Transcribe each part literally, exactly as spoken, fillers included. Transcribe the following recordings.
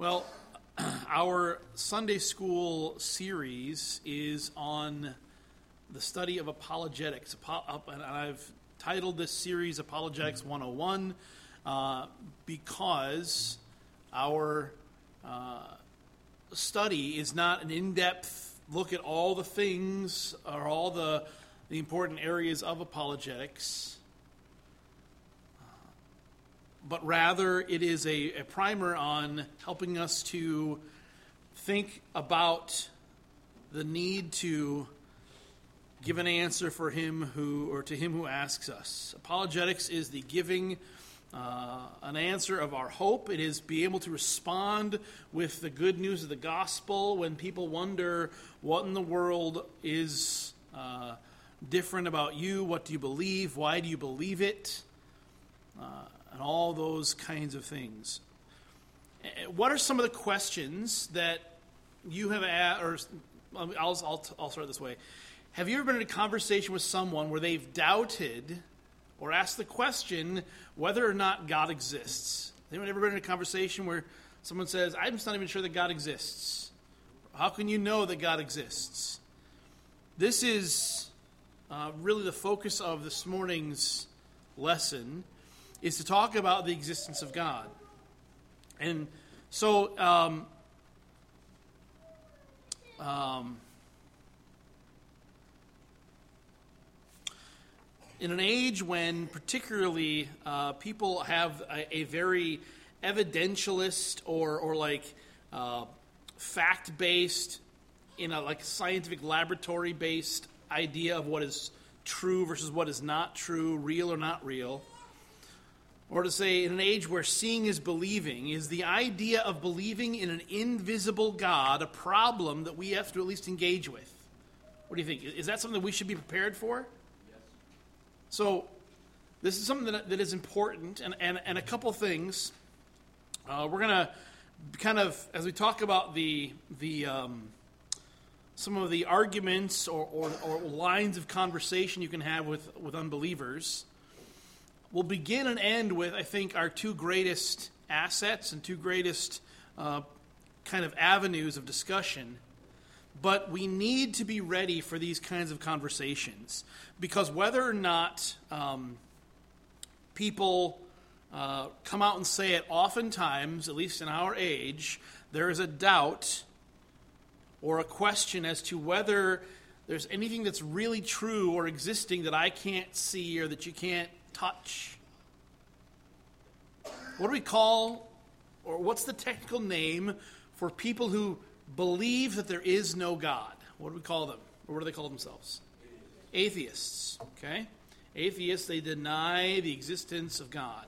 Well, our Sunday school series is on the study of apologetics, and I've titled this series Apologetics one oh one uh, because our uh, study is not an in-depth look at all the things or all the, the important areas of apologetics, but rather it is a, a primer on helping us to think about the need to give an answer for him who, or to him who asks us. Apologetics is the giving uh, an answer of our hope. It is be able to respond with the good news of the gospel when people wonder what in the world is uh, different about you, what do you believe, why do you believe it, uh, and all those kinds of things. What are some of the questions that you have asked, or I'll, I'll, I'll start this way. Have you ever been in a conversation with someone where they've doubted or asked the question whether or not God exists? Has anyone ever been in a conversation where someone says, I'm just not even sure that God exists? How can you know that God exists? This is uh, really the focus of this morning's lesson, is to talk about the existence of God. And so, um, um, in an age when particularly uh, people have a, a very evidentialist or, or like uh, fact-based, in a like scientific laboratory-based idea of what is true versus what is not true, real or not real, or to say in an age where seeing is believing, is the idea of believing in an invisible God a problem that we have to at least engage with? What do you think? Is that something that we should be prepared for? Yes. So this is something that, that is important, and, and, and a couple things. Uh, we're going to kind of, as we talk about the the um, some of the arguments or, or, or lines of conversation you can have with, with unbelievers, we'll begin and end with, I think, our two greatest assets and two greatest uh, kind of avenues of discussion. But we need to be ready for these kinds of conversations, because whether or not um, people uh, come out and say it, oftentimes, at least in our age, there is a doubt or a question as to whether there's anything that's really true or existing that I can't see or that you can't touch. What do we call, or what's the technical name for people who believe that there is no God? What do we call them? Or what do they call themselves? Atheists. Okay? Atheists, they deny the existence of God.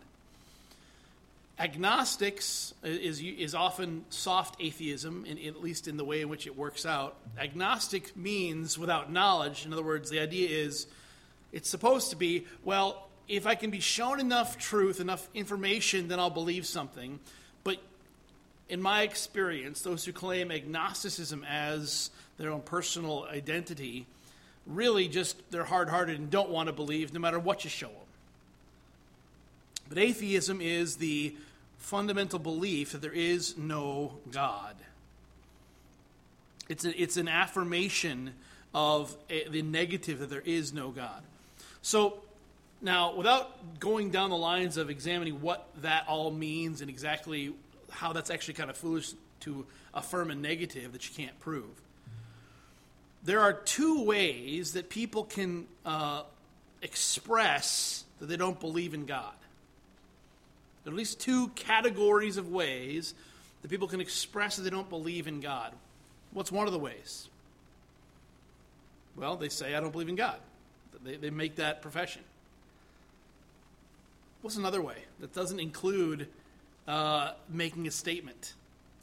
Agnostics is is often soft atheism, in, at least in the way in which it works out. Agnostic means without knowledge. In other words, the idea is it's supposed to be, well, if I can be shown enough truth, enough information, then I'll believe something. But in my experience, those who claim agnosticism as their own personal identity really just, they're hard-hearted and don't want to believe no matter what you show them. But atheism is the fundamental belief that there is no God. It's, a, it's an affirmation of a, the negative that there is no God. So, now, without going down the lines of examining what that all means and exactly how that's actually kind of foolish to affirm a negative that you can't prove, there are two ways that people can uh, express that they don't believe in God. There are at least two categories of ways that people can express that they don't believe in God. What's one of the ways? Well, they say, I don't believe in God. They, they make that profession. What's another way that doesn't include uh, making a statement?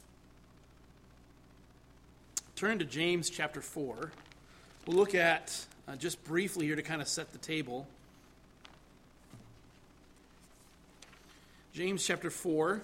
Turn to James chapter four. We'll look at, uh, just briefly here to kind of set the table, James chapter four.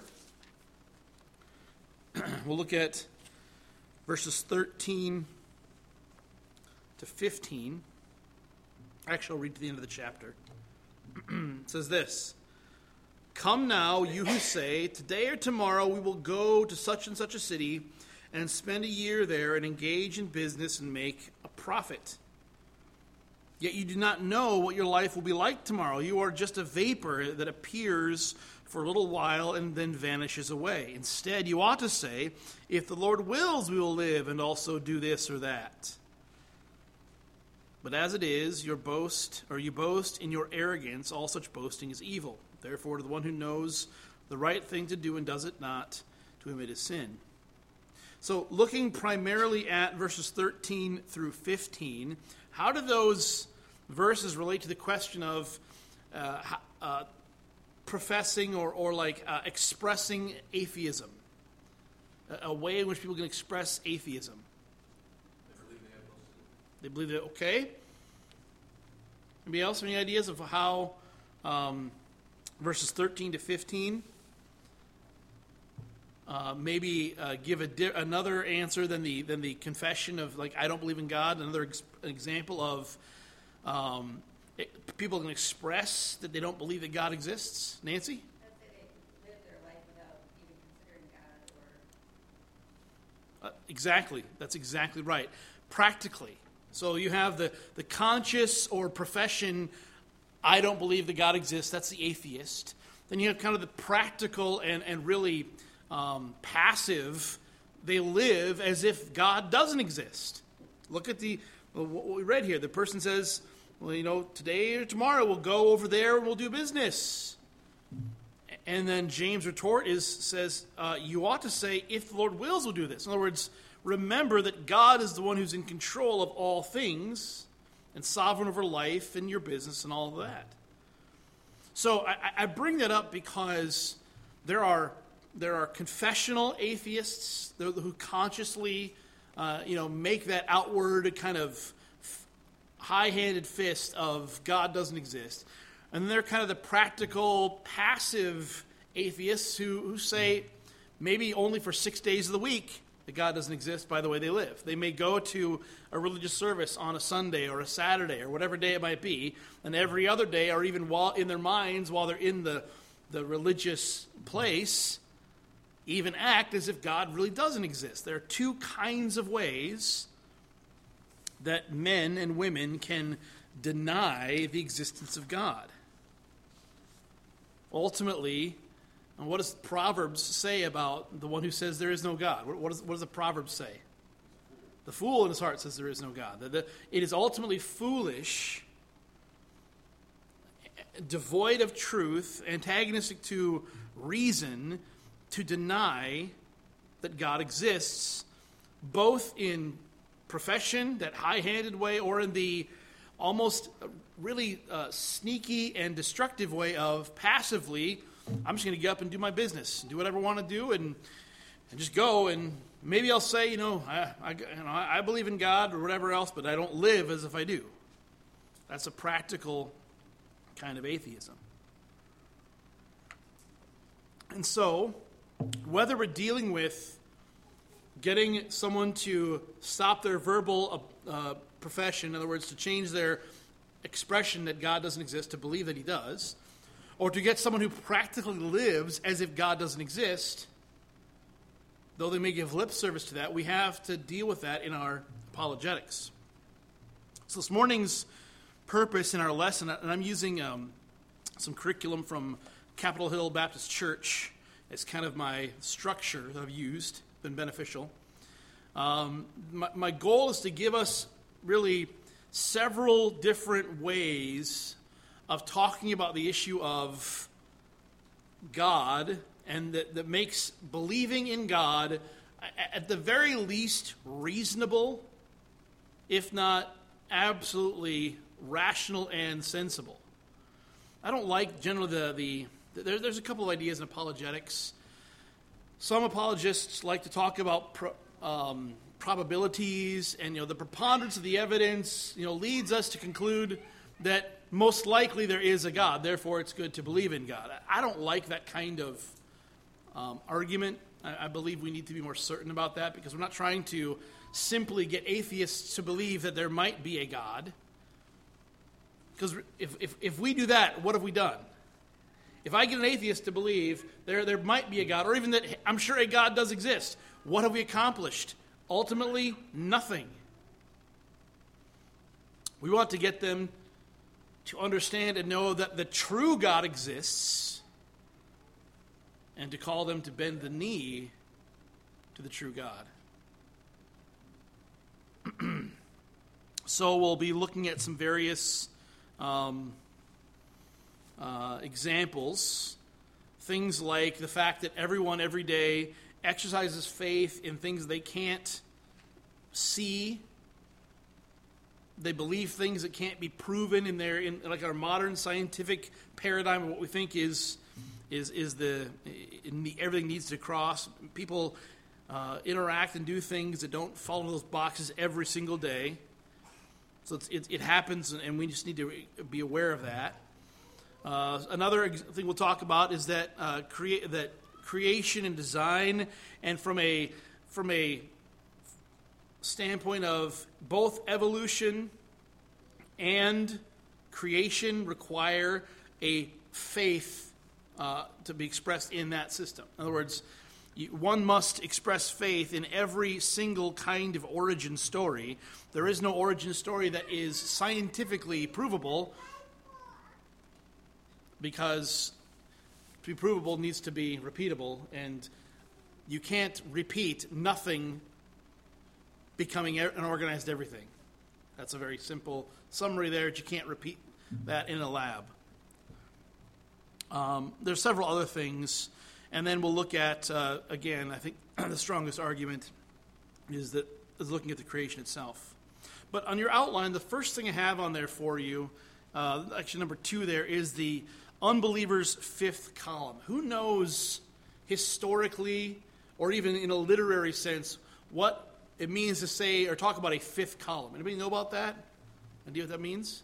We'll look at verses thirteen to fifteen. Actually, I'll read to the end of the chapter. It says this: Come now, you who say, today or tomorrow we will go to such and such a city and spend a year there and engage in business and make a profit. Yet you do not know what your life will be like tomorrow. You are just a vapor that appears for a little while and then vanishes away. Instead, you ought to say, if the Lord wills, we will live and also do this or that. But as it is, your boast, or you boast in your arrogance, all such boasting is evil. Therefore, to the one who knows the right thing to do and does it not, to him it is sin. So, looking primarily at verses thirteen through fifteen, how do those verses relate to the question of uh, uh, professing or, or like uh, expressing atheism? A, a way in which people can express atheism. They believe that, okay. Anybody else have any ideas of how um, verses thirteen to fifteen uh, maybe uh, give a di- another answer than the than the confession of, like, I don't believe in God? Another ex- example of um, it, people can express that they don't believe that God exists. Nancy? That's that they live their life without even considering God or... Uh, exactly. That's exactly right. Practically. So you have the, the conscious or profession, I don't believe that God exists. That's the atheist. Then you have kind of the practical and, and really um, passive. They live as if God doesn't exist. Look at the well, what we read here. The person says, well, you know, today or tomorrow we'll go over there and we'll do business. And then James' retort is says, uh, you ought to say, if the Lord wills, we'll do this. In other words, remember that God is the one who's in control of all things and sovereign over life and your business and all of that. So I, I bring that up because there are there are confessional atheists who consciously, uh, you know, make that outward kind of high-handed fist of God doesn't exist. And then they're kind of the practical, passive atheists who, who say maybe only for six days of the week that God doesn't exist by the way they live. They may go to a religious service on a Sunday or a Saturday or whatever day it might be, and every other day, or even while in their minds while they're in the, the religious place, even act as if God really doesn't exist. There are two kinds of ways that men and women can deny the existence of God. Ultimately, and what does Proverbs say about the one who says there is no God? What, what, does, what does the Proverbs say? The fool in his heart says there is no God. The, the, it is ultimately foolish, devoid of truth, antagonistic to reason, to deny that God exists, both in profession, that high-handed way, or in the almost really uh, sneaky and destructive way of passively, I'm just going to get up and do my business, do whatever I want to do, and and just go. And maybe I'll say, you know, I, I, you know, I believe in God or whatever else, but I don't live as if I do. That's a practical kind of atheism. And so, whether we're dealing with getting someone to stop their verbal uh, profession, in other words, to change their expression that God doesn't exist, to believe that he does, or to get someone who practically lives as if God doesn't exist, though they may give lip service to that, we have to deal with that in our apologetics. So this morning's purpose in our lesson, and I'm using um, some curriculum from Capitol Hill Baptist Church. It's kind of my structure that I've used, been beneficial. Um, my, my goal is to give us really several different ways of talking about the issue of God, and that, that makes believing in God at the very least reasonable, if not absolutely rational and sensible. I don't like generally the, the there, there's a couple of ideas in apologetics. Some apologists like to talk about pro, um, probabilities, and you know the preponderance of the evidence you know leads us to conclude that most likely there is a God, therefore it's good to believe in God. I don't like that kind of um, argument. I, I believe we need to be more certain about that, because we're not trying to simply get atheists to believe that there might be a God. Because if, if, if we do that, what have we done? If I get an atheist to believe there, there might be a God, or even that I'm sure a God does exist, what have we accomplished? Ultimately, nothing. We want to get them to understand and know that the true God exists, and to call them to bend the knee to the true God. So we'll be looking at some various um, uh, examples. Things like the fact that everyone every day exercises faith in things they can't see. They believe things that can't be proven in their in like our modern scientific paradigm of what we think is is is the in, everything needs to cross. People uh, interact and do things that don't fall into those boxes every single day. So it's, it, it happens, and we just need to be aware of that. Uh, another thing we'll talk about is that uh, create that creation and design, and from a from a standpoint of both evolution and creation require a faith uh, to be expressed in that system. In other words, you, one must express faith in every single kind of origin story. There is no origin story that is scientifically provable, because to be provable needs to be repeatable, and you can't repeat nothing becoming an organized everything. That's a very simple summary there, but you can't repeat that in a lab. Um, there's several other things, and then we'll look at, uh, again, I think the strongest argument is that is looking at the creation itself. But on your outline, the first thing I have on there for you, uh, actually number two there, is the unbeliever's fifth column. Who knows historically, or even in a literary sense, what it means to say or talk about a fifth column? Anybody know about that? Idea what that means?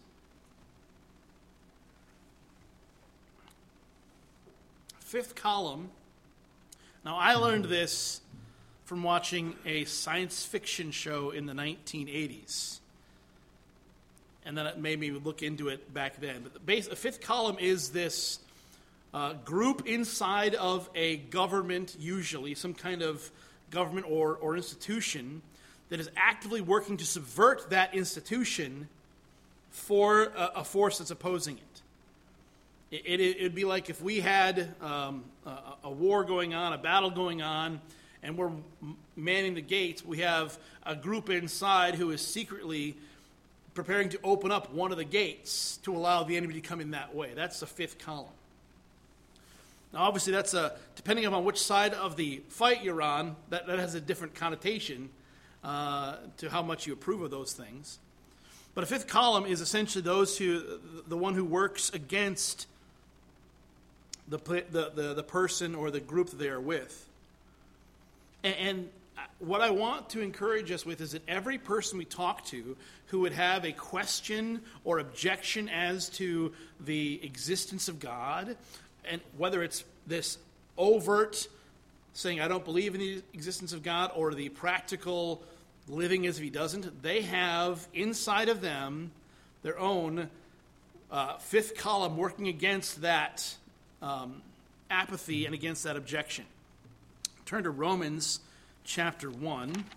Fifth column. Now, I learned this from watching a science fiction show in the nineteen eighties. And then it made me look into it back then. But the base, a fifth column is this uh, group inside of a government, usually some kind of government or, or institution, that is actively working to subvert that institution for a, a force that's opposing it. It, it. It'd be like if we had um, a, a war going on, a battle going on, and we're manning the gates. We have a group inside who is secretly preparing to open up one of the gates to allow the enemy to come in that way. That's the fifth column. Now, obviously, that's a, depending upon which side of the fight you're on, that, that has a different connotation uh, to how much you approve of those things. But a fifth column is essentially those who, the one who works against the the the, the person or the group that they are with. And, and what I want to encourage us with is that every person we talk to who would have a question or objection as to the existence of God, and whether it's this overt saying, I don't believe in the existence of God, or the practical living as if he doesn't, they have inside of them their own uh, fifth column working against that um, apathy and against that objection. Turn to Romans chapter one.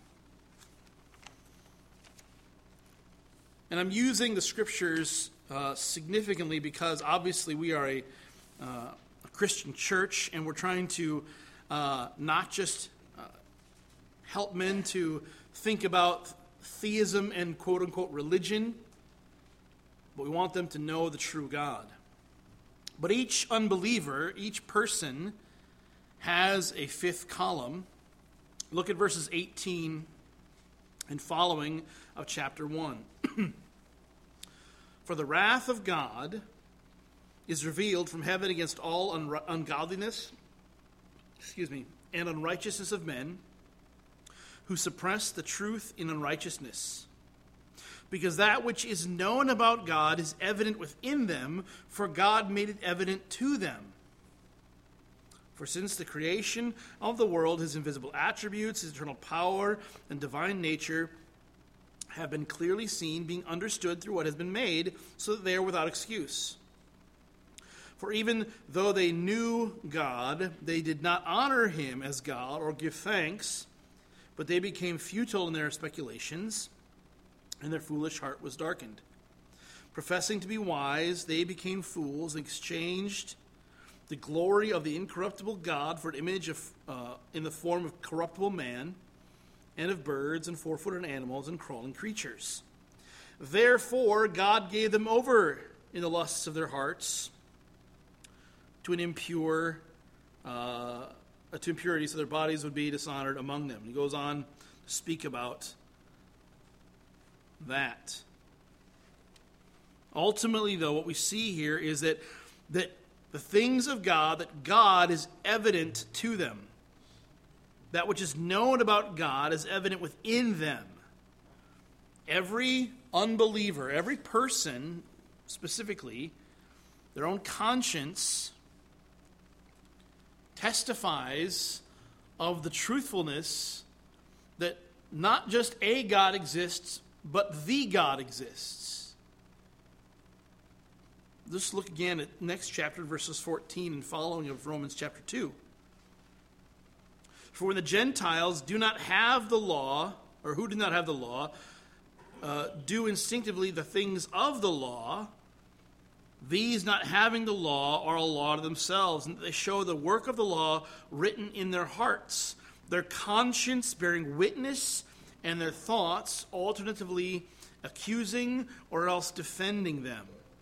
And I'm using the scriptures uh, significantly because obviously we are a, uh, a Christian church, and we're trying to uh, not just uh, help men to think about theism and quote-unquote religion, but we want them to know the true God. But each unbeliever, each person, has a fifth column. Look at verses eighteen and following of chapter one. For the wrath of God is revealed from heaven against all un- ungodliness, excuse me, and unrighteousness of men, who suppress the truth in unrighteousness. Because that which is known about God is evident within them, for God made it evident to them. For since the creation of the world, his invisible attributes, his eternal power, and divine nature have been clearly seen, being understood through what has been made, so that they are without excuse. For even though they knew God, they did not honor him as God or give thanks, but they became futile in their speculations, and their foolish heart was darkened. Professing to be wise, they became fools and exchanged the glory of the incorruptible God for an image of, uh, in the form of corruptible man, and of birds and four-footed animals and crawling creatures. Therefore, God gave them over in the lusts of their hearts to an impure, uh, to impurity, so their bodies would be dishonored among them. He goes on to speak about that. Ultimately, though, what we see here is that that the things of God, that God is evident to them. That which is known about God is evident within them. Every unbeliever, every person specifically, their own conscience testifies of the truthfulness that not just a God exists, but the God exists. Let's look again at next chapter, verses fourteen and following of Romans chapter two. For when the Gentiles do not have the law, or who do not have the law, uh, do instinctively the things of the law, these not having the law are a law to themselves, and they show the work of the law written in their hearts, their conscience bearing witness, and their thoughts alternatively accusing or else defending them.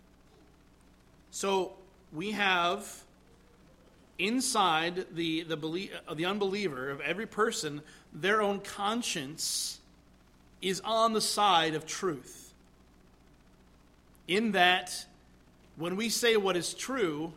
So we have inside the the, belie- the unbeliever, of every person, their own conscience is on the side of truth. In that, when we say what is true,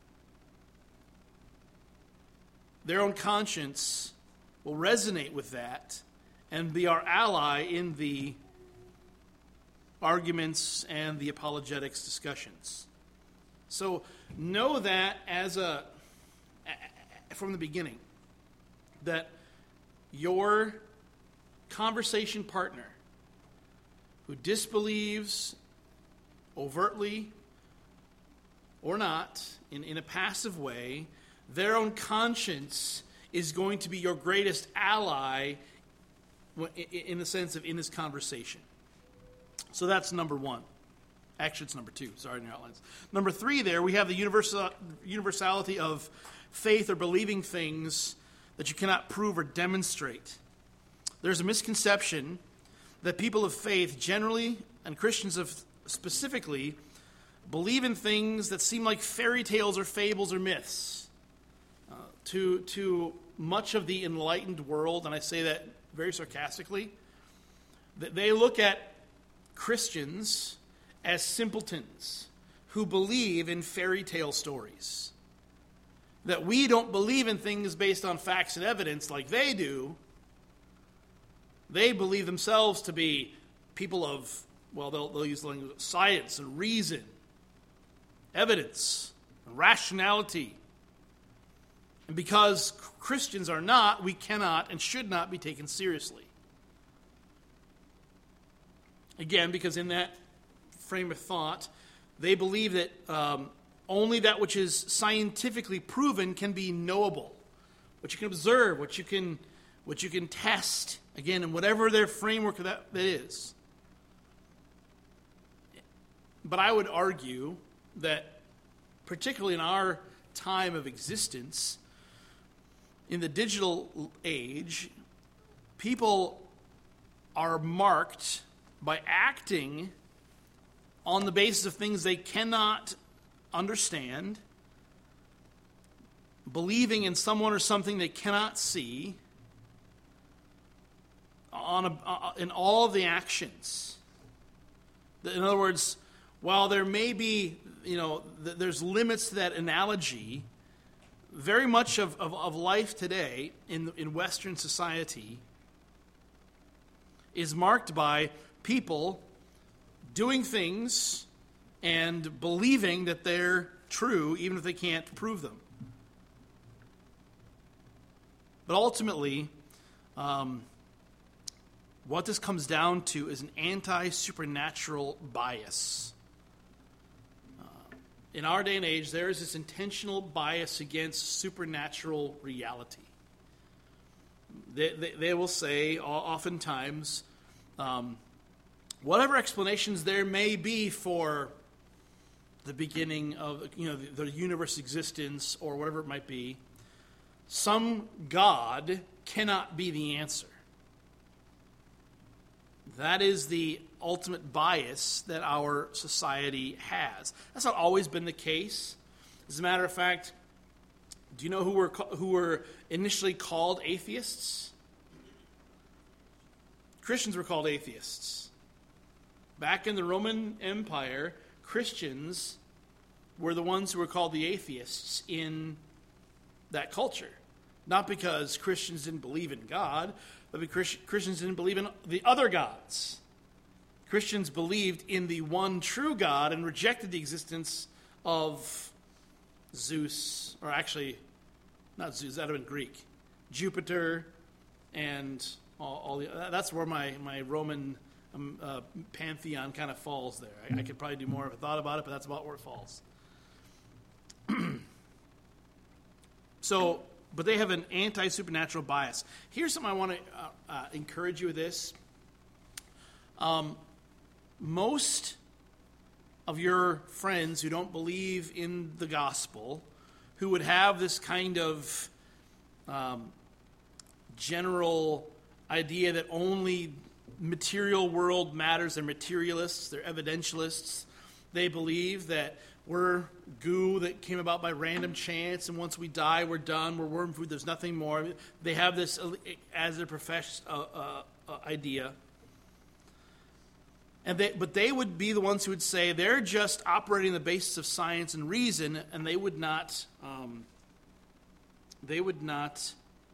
their own conscience will resonate with that and be our ally in the arguments and the apologetics discussions. So know that as a from the beginning, that your conversation partner who disbelieves overtly or not, in, in a passive way, their own conscience is going to be your greatest ally in the sense of in this conversation. So that's number one. Actually, it's number two. Sorry, in your outlines. Number three there, we have the universal, universality of faith or believing things that you cannot prove or demonstrate. There's a misconception that people of faith generally, and Christians of specifically, believe in things that seem like fairy tales or fables or myths. Uh, to, to much of the enlightened world, and I say that very sarcastically, that they look at Christians as simpletons who believe in fairy tale stories. That we don't believe in things based on facts and evidence like they do. They believe themselves to be people of, well, they'll, they'll use the language of science and reason, evidence, and rationality. And because Christians are not, we cannot and should not be taken seriously. Again, because in that frame of thought, they believe that um, only that which is scientifically proven can be knowable. What you can observe, what you can, what you can test, again, in whatever their framework of that, that is. But I would argue that, particularly in our time of existence, in the digital age, people are marked by acting on the basis of things they cannot understand, believing in someone or something they cannot see, on a, uh, in all of the actions. In other words, while there may be, you know, th- there's limits to that analogy, very much of, of, of life today in, in Western society is marked by people doing things and believing that they're true, even if they can't prove them. But ultimately, um, what this comes down to is an anti-supernatural bias. Uh, in our day and age, there is this intentional bias against supernatural reality. They, they, they will say oftentimes, um, whatever explanations there may be for the beginning of, you know, the, the universe existence or whatever it might be, some God cannot be the answer. That is the ultimate bias that our society has. That's not always been the case. As a matter of fact, do you know who were who were initially called atheists? Christians were called atheists. Back in the Roman Empire, Christians were the ones who were called the atheists in that culture. Not because Christians didn't believe in God, but because Christians didn't believe in the other gods. Christians believed in the one true God and rejected the existence of Zeus, or actually, not Zeus, that would have been Greek, Jupiter, and all, all the, that's where my, my Roman um, uh, pantheon kind of falls there. I, I could probably do more if I thought about it, but that's about where it falls. So, but they have an anti-supernatural bias. Here's something I want to uh, uh, encourage you with this. Um, most of your friends who don't believe in the gospel, who would have this kind of um, general idea that only material world matters, they're materialists, they're evidentialists. They believe that we're goo that came about by random chance, and once we die, we're done, we're worm food, there's nothing more. They have this as their professed uh, uh, uh, idea. And they, but they would be the ones who would say they're just operating on the basis of science and reason, and they would not, um, they would not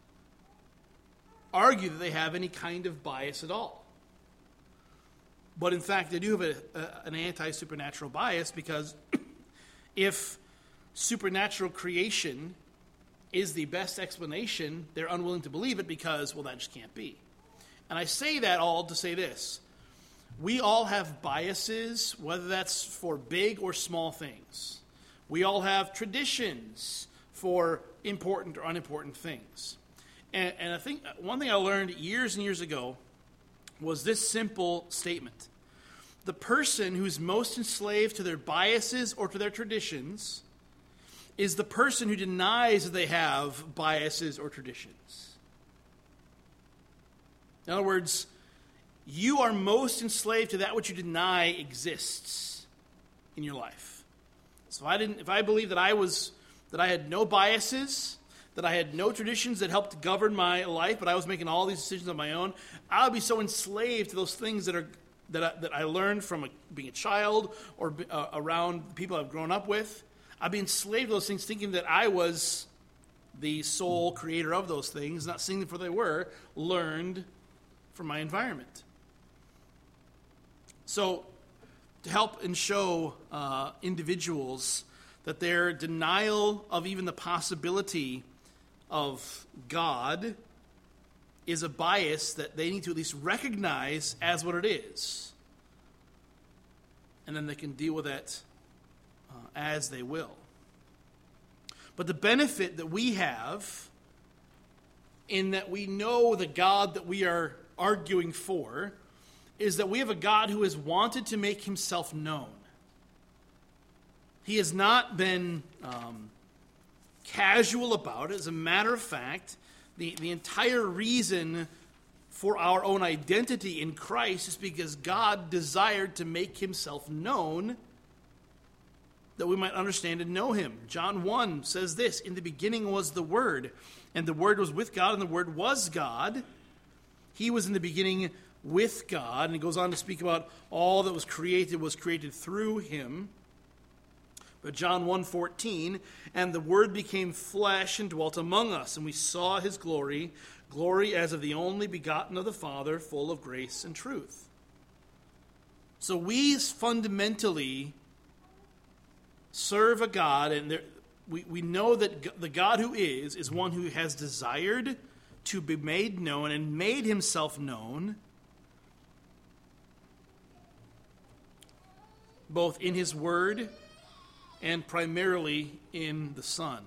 argue that they have any kind of bias at all. But in fact, they do have a, a, an anti-supernatural bias, because if supernatural creation is the best explanation, they're unwilling to believe it because, well, that just can't be. And I say that all to say this. We all have biases, whether that's for big or small things. We all have traditions for important or unimportant things. And, and I think one thing I learned years and years ago was this simple statement. The person who's most enslaved to their biases or to their traditions is the person who denies that they have biases or traditions. In other words, you are most enslaved to that which you deny exists in your life. So if I didn't, if I believed that I was, that I had no biases, that I had no traditions that helped govern my life, but I was making all these decisions on my own, I would be so enslaved to those things that are that I, that I learned from a, being a child or uh, around people I've grown up with. I'd be enslaved to those things, thinking that I was the sole creator of those things, not seeing them for what they were, learned from my environment. So, to help and show uh, individuals that their denial of even the possibility of God is a bias that they need to at least recognize as what it is. And then they can deal with it uh, as they will. But the benefit that we have in that we know the God that we are arguing for is that we have a God who has wanted to make himself known. He has not been um, casual about it. As a matter of fact, the, the entire reason for our own identity in Christ is because God desired to make himself known that we might understand and know him. John one says this, "In the beginning was the Word, and the Word was with God, and the Word was God. He was in the beginning with God." And he goes on to speak about all that was created was created through him. But John one fourteen, "And the Word became flesh and dwelt among us, and we saw his glory, glory as of the only begotten of the Father, full of grace and truth." So we fundamentally serve a God, and there, we, we know that the God who is, is one who has desired to be made known and made himself known both in his word and primarily in the Son.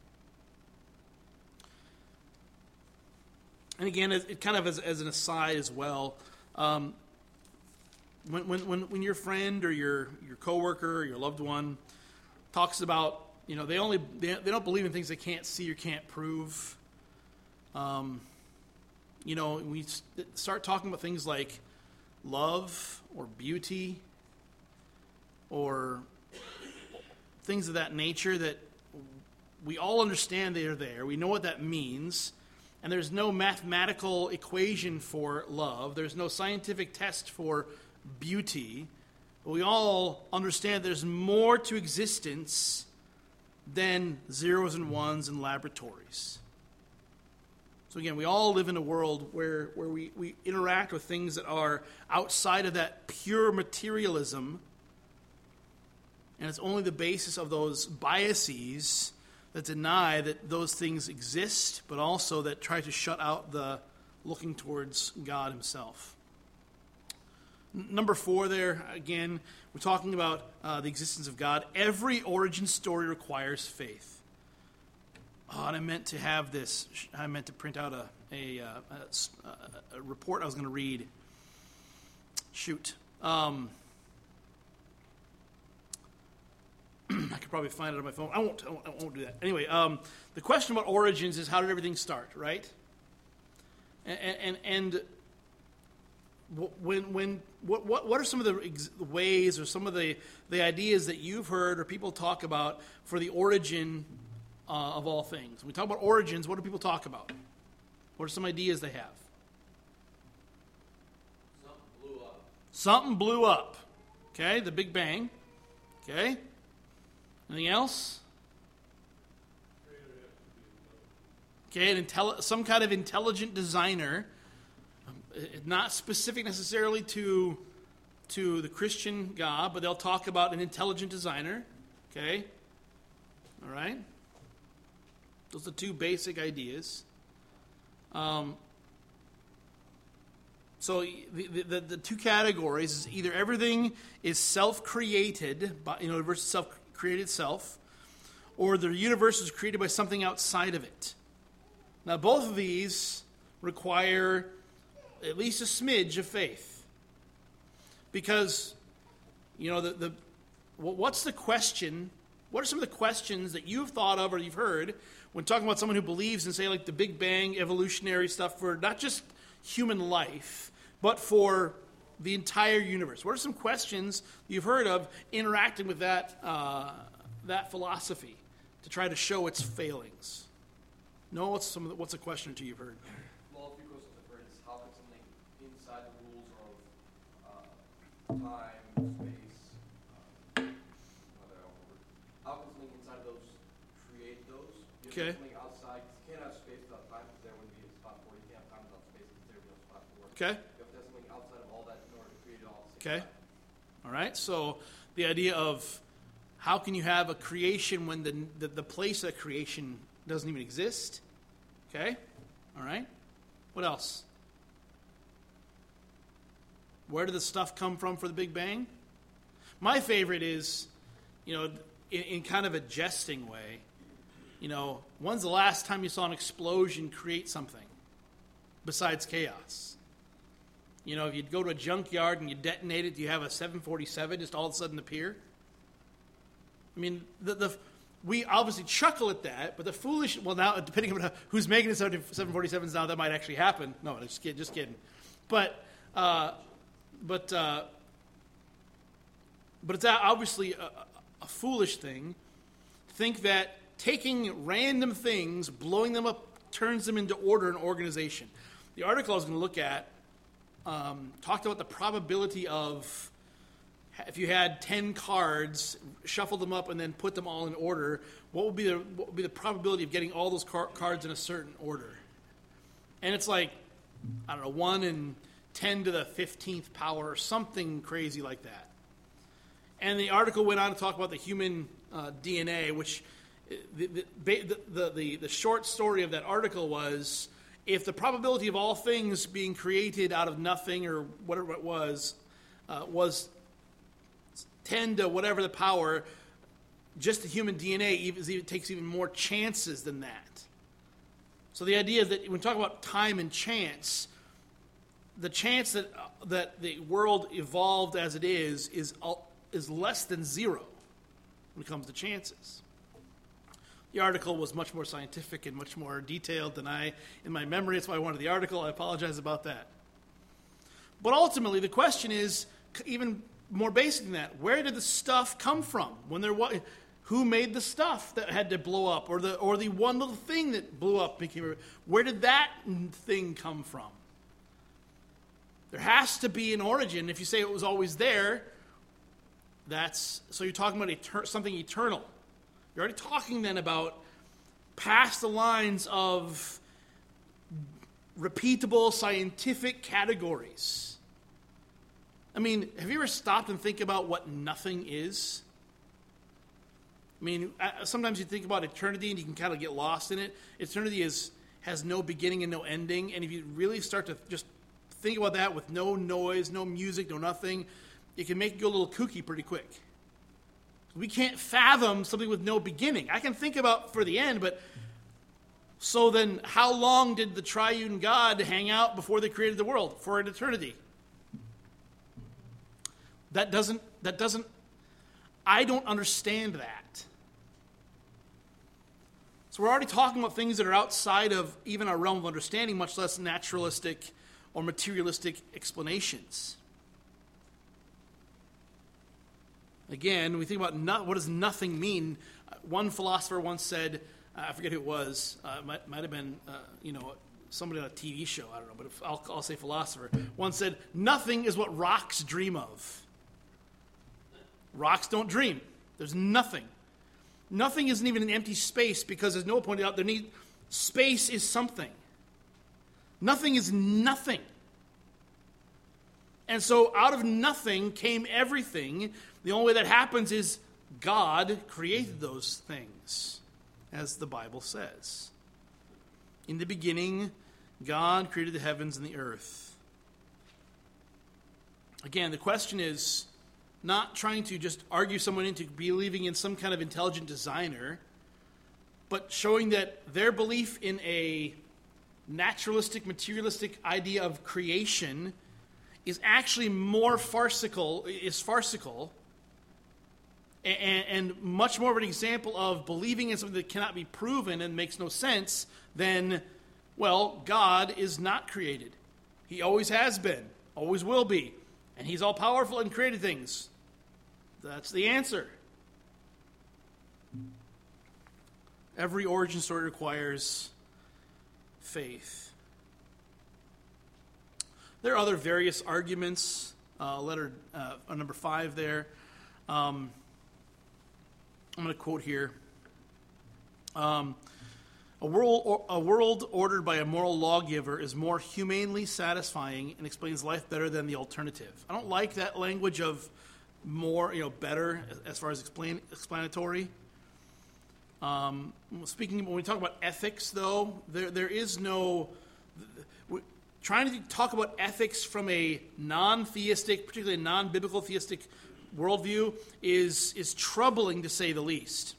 And again, it, it kind of as, as an aside as well, um, when, when, when, when your friend or your, your coworker or your loved one talks about, you know, they only they, they don't believe in things they can't see or can't prove. Um, you know, we start talking about things like love or beauty or things of that nature that we all understand they are there. We know what that means. And there's no mathematical equation for love. There's no scientific test for beauty. But we all understand there's more to existence than zeros and ones and laboratories. So again, we all live in a world where, where we, we interact with things that are outside of that pure materialism. And it's only the basis of those biases that deny that those things exist, but also that try to shut out the looking towards God himself. N- number four there, again, we're talking about uh, the existence of God. Every origin story requires faith. Oh, and I meant to have this, I meant to print out a, a, a, a, a report I was going to read. Shoot. Um, I could probably find it on my phone. I won't, I won't, I won't do that. Anyway, um, the question about origins is how did everything start, right? And, and, and when, when, what, what, what are some of the ex- ways or some of the, the ideas that you've heard or people talk about for the origin uh, of all things? When we talk about origins, what do people talk about? What are some ideas they have? Something blew up. Something blew up. Okay, the Big Bang. Okay. Anything else? Okay, an intelli- some kind of intelligent designer, um, not specific necessarily to, to the Christian God, but they'll talk about an intelligent designer. Okay? All right? Those are two basic ideas. Um, so the, the, the two categories is either everything is self-created, by, you know, versus self created self, or the universe is created by something outside of it. Now, both of these require at least a smidge of faith. Because, you know, the, the what's the question, what are some of the questions that you've thought of or you've heard when talking about someone who believes in, say, like the Big Bang evolutionary stuff for not just human life, but for the entire universe? What are some questions you've heard of interacting with that uh, that philosophy to try to show its failings? No, what's some of the, what's a question or two you've heard? Well, a few questions I've heard is how can something inside the rules of uh, time, space, uh, how can something inside of those create those? You Okay. have something outside, you can't have space without time because there wouldn't be a spot for it. You can't have time without space because there would be no spot for it. Okay. Okay. All right. So the idea of how can you have a creation when the, the, the place of creation doesn't even exist? Okay. All right. What else? Where did the stuff come from for the Big Bang? My favorite is, you know, in, in kind of a jesting way, you know, when's the last time you saw an explosion create something besides chaos? You know, if you'd go to a junkyard and you detonate it, do you have a seven forty-seven just all of a sudden appear? I mean, the, the we obviously chuckle at that, but the foolish, well now, depending on who's making the seven forty-sevens now, that might actually happen. No, just kidding. Just kidding. But, uh, but, uh, but it's obviously a, a foolish thing. Think that taking random things, blowing them up, turns them into order and organization. The article I was going to look at Um, talked about the probability of if you had ten cards, shuffled them up, and then put them all in order, what would be the what would be the probability of getting all those car- cards in a certain order? And it's like, I don't know, one in ten to the fifteenth power or something crazy like that. And the article went on to talk about the human uh, D N A, which the the, the the the short story of that article was, if the probability of all things being created out of nothing or whatever it was, uh, was ten to whatever the power, just the human D N A even, even takes even more chances than that. So the idea that when we talk about time and chance, the chance that uh, that the world evolved as it is is uh, is less than zero when it comes to chances. The article was much more scientific and much more detailed than I, in my memory. That's why I wanted the article. I apologize about that. But ultimately, the question is even more basic than that. Where did the stuff come from? When there was, who made the stuff that had to blow up, or the or the one little thing that blew up? Became, where did that thing come from? There has to be an origin. If you say it was always there, that's so you're talking about eter- something eternal. You're already talking then about past the lines of repeatable scientific categories. I mean, have you ever stopped and think about what nothing is? I mean, sometimes you think about eternity and you can kind of get lost in it. Eternity is has no beginning and no ending. And if you really start to just think about that with no noise, no music, no nothing, it can make you go a little kooky pretty quick. We can't fathom something with no beginning. I can think about for the end, but so then how long did the triune God hang out before they created the world? For an eternity. That doesn't, that doesn't, I don't understand that. So we're already talking about things that are outside of even our realm of understanding, much less naturalistic or materialistic explanations. Again, we think about not, what does nothing mean. Uh, one philosopher once said, uh, I forget who it was, uh, it might, might have been, uh, you know, somebody on a T V show, I don't know, but if, I'll, I'll say philosopher, once said, nothing is what rocks dream of. Rocks don't dream. There's nothing. Nothing isn't even an empty space because, as Noah pointed out, there need, space is something. Nothing is nothing. And so out of nothing came everything. The only way that happens is God created those things, as the Bible says. In the beginning, God created the heavens and the earth. Again, the question is not trying to just argue someone into believing in some kind of intelligent designer, but showing that their belief in a naturalistic, materialistic idea of creation is actually more farcical, is farcical, and, and much more of an example of believing in something that cannot be proven and makes no sense than, well, God is not created. He always has been, always will be, and he's all-powerful and created things. That's the answer. Every origin story requires faith. There are other various arguments. Uh, letter uh, number five there. Um, I'm going to quote here. Um, a world, a world ordered by a moral lawgiver is more humanely satisfying and explains life better than the alternative. I don't like that language of more, you know, better as far as explain, explanatory. Um, speaking, when we talk about ethics, though, there there is no... Trying to talk about ethics from a non-theistic, particularly a non-biblical theistic worldview is, is troubling, to say the least.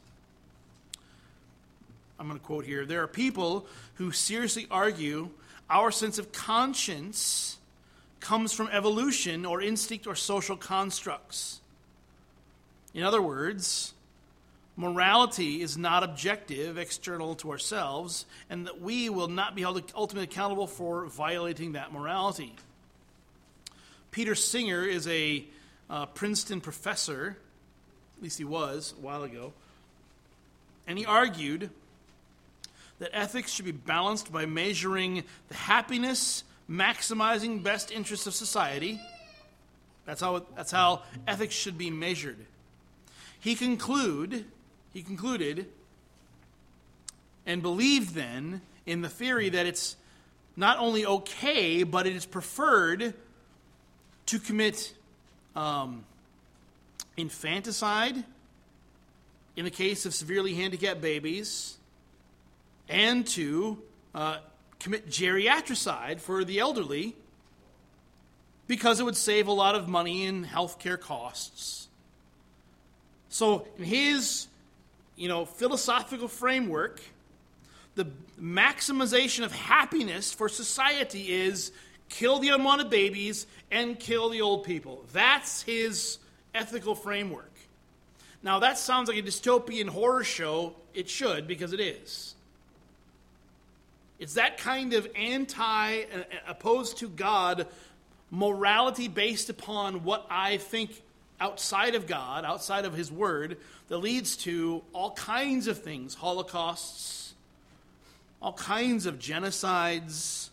I'm going to quote here. There are people who seriously argue our sense of conscience comes from evolution or instinct or social constructs. In other words, morality is not objective, external to ourselves, and that we will not be held ultimately accountable for violating that morality. Peter Singer is a uh, Princeton professor, at least he was a while ago, and he argued that ethics should be balanced by measuring the happiness, maximizing best interests of society. That's how, that's how ethics should be measured. He conclude, he concluded and believed then in the theory that it's not only okay, but it is preferred to commit um, infanticide in the case of severely handicapped babies, and to uh, commit geriatricide for the elderly, because it would save a lot of money in health care costs. So in his you know, philosophical framework, the maximization of happiness for society is kill the unwanted babies and kill the old people. That's his ethical framework. Now, that sounds like a dystopian horror show. It should, because it is. It's that kind of anti, opposed to God, morality based upon what I think outside of God, outside of his word, that leads to all kinds of things, holocausts, all kinds of genocides.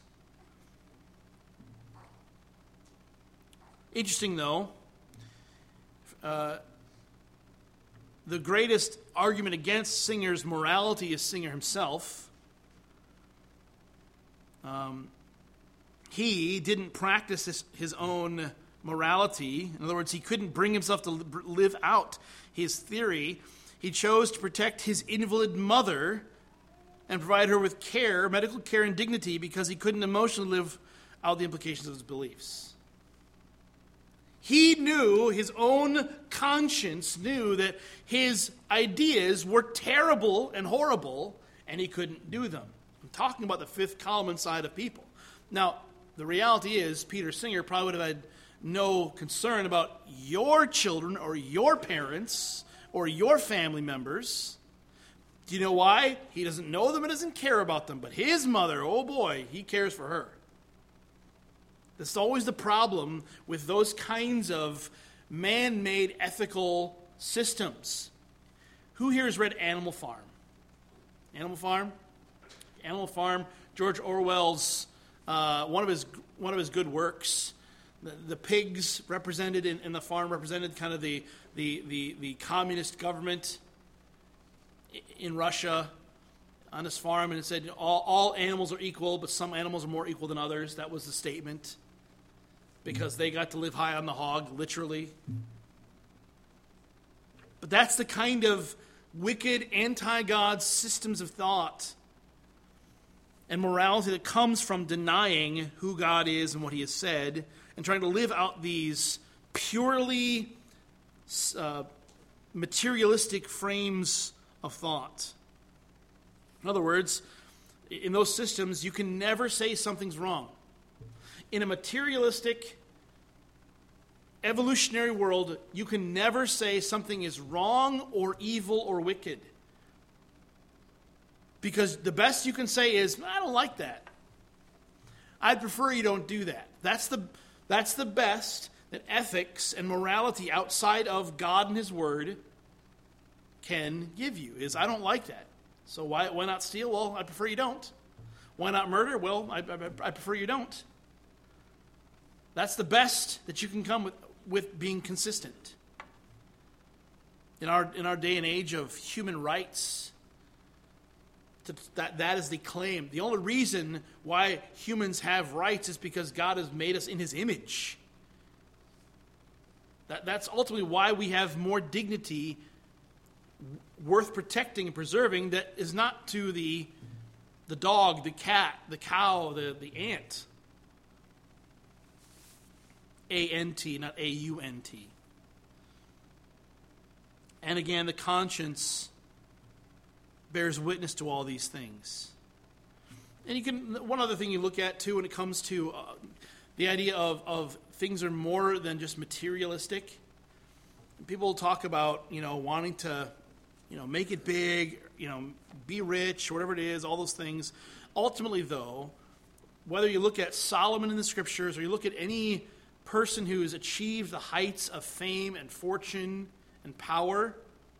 Interesting, though, uh, the greatest argument against Singer's morality is Singer himself. Um, he didn't practice his, his own morality. In other words, he couldn't bring himself to live out his theory. He chose to protect his invalid mother and provide her with care, medical care and dignity, because he couldn't emotionally live out the implications of his beliefs. He knew, his own conscience knew that his ideas were terrible and horrible, and he couldn't do them. I'm talking about the fifth column inside of people. Now, the reality is, Peter Singer probably would have had no concern about your children or your parents or your family members. Do you know why? He doesn't know them and doesn't care about them. But his mother, oh boy, he cares for her. That's always the problem with those kinds of man-made ethical systems. Who here has read Animal Farm? Animal Farm? Animal Farm, George Orwell's, uh, one of his one of his good works. The, the pigs represented in, in the farm represented kind of the, the, the, the communist government in Russia on his farm, and it said all, all animals are equal, but some animals are more equal than others. That was the statement, because they got to live high on the hog, literally. But that's the kind of wicked, anti-God systems of thought and morality that comes from denying who God is and what he has said, and trying to live out these purely uh, materialistic frames of thought. In other words, in those systems, you can never say something's wrong. In a materialistic, evolutionary world, you can never say something is wrong or evil or wicked. Because the best you can say is, I don't like that. I'd prefer you don't do that. That's the, that's the best that ethics and morality outside of God and his word can give you, is I don't like that. So why, why not steal? Well, I prefer you don't. Why not murder? Well, I, I, I prefer you don't. That's the best that you can come with, with being consistent. In our, in our day and age of human rights, to, that, that is the claim. The only reason why humans have rights is because God has made us in his image. That, that's ultimately why we have more dignity worth protecting and preserving, that is not to the, the dog, the cat, the cow, the, the ant. A N T, not A U N T. And again, the conscience bears witness to all these things. And you can, one other thing you look at too when it comes to uh, the idea of, of things are more than just materialistic. People talk about, you know, wanting to, you know, make it big, you know, be rich, whatever it is, all those things. Ultimately, though, whether you look at Solomon in the scriptures or you look at any person who has achieved the heights of fame and fortune and power,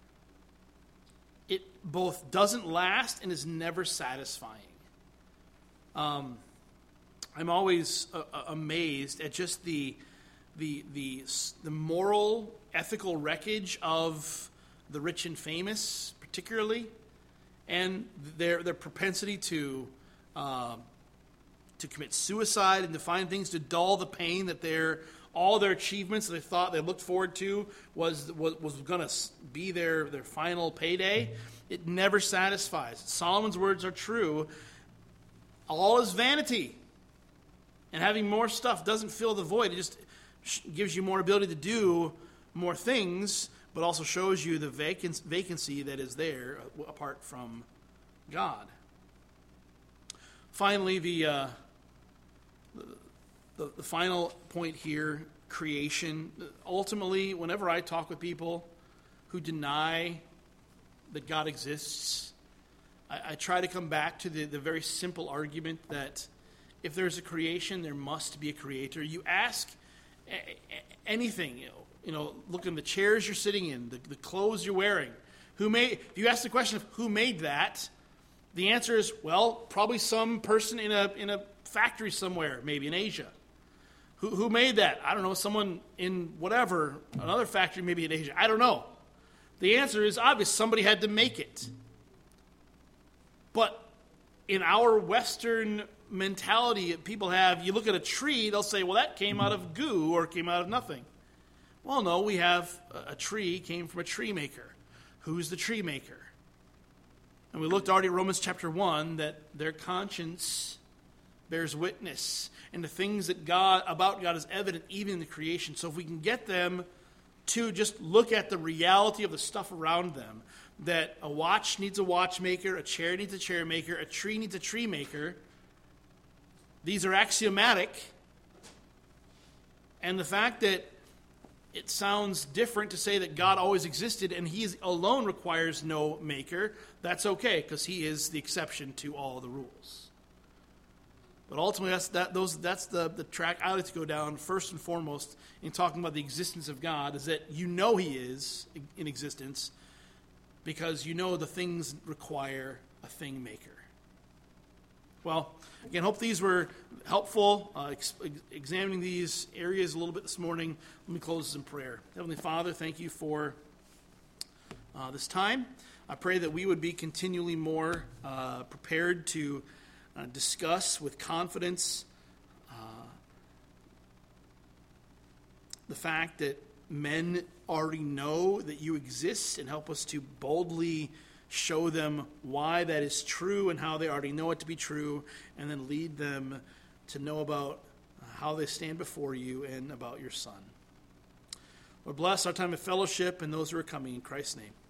it both doesn't last and is never satisfying. Um, I'm always uh, amazed at just the, the the the moral, ethical wreckage of the rich and famous, particularly, and their their propensity to uh, to commit suicide and to find things to dull the pain that their all their achievements that they thought they looked forward to was was, was going to be their their final payday. It never satisfies. Solomon's words are true. All is vanity. And having more stuff doesn't fill the void. It just gives you more ability to do more things, but also shows you the vacancy, vacancy that is there apart from God. Finally, the, uh, the, the final point here, creation. Ultimately, whenever I talk with people who deny that God exists, I, I try to come back to the, the very simple argument that if there's a creation, there must be a creator. You ask a, a, anything, you know, you know, look at the chairs you're sitting in, the, the clothes you're wearing. Who made? If you ask the question of who made that, the answer is, well, probably some person in a in a factory somewhere, maybe in Asia. Who who made that? I don't know. Someone in whatever, another factory, maybe in Asia. I don't know. The answer is obvious. Somebody had to make it. But in our Western mentality that people have, you look at a tree, they'll say, well, that came out of goo or came out of nothing. Well, no, we have a, a tree came from a tree maker. Who's the tree maker? And we looked already at Romans chapter one that their conscience bears witness, and the things that God about God is evident even in the creation. So if we can get them to just look at the reality of the stuff around them, that a watch needs a watchmaker, a chair needs a chair maker, a tree needs a tree maker. These are axiomatic. And the fact that it sounds different to say that God always existed and he alone requires no maker, that's okay, because he is the exception to all the rules. But ultimately, that's that. Those that's the, the track I like to go down first and foremost in talking about the existence of God, is that you know he is in existence because you know the things require a thing maker. Well, again, hope these were helpful, uh, ex- examining these areas a little bit this morning. Let me close this in prayer. Heavenly Father, thank you for uh, this time. I pray that we would be continually more uh, prepared to uh, discuss with confidence uh, the fact that men already know that you exist, and help us to boldly show them why that is true and how they already know it to be true, and then lead them to know about how they stand before you and about your Son. Lord, bless our time of fellowship and those who are coming in Christ's name.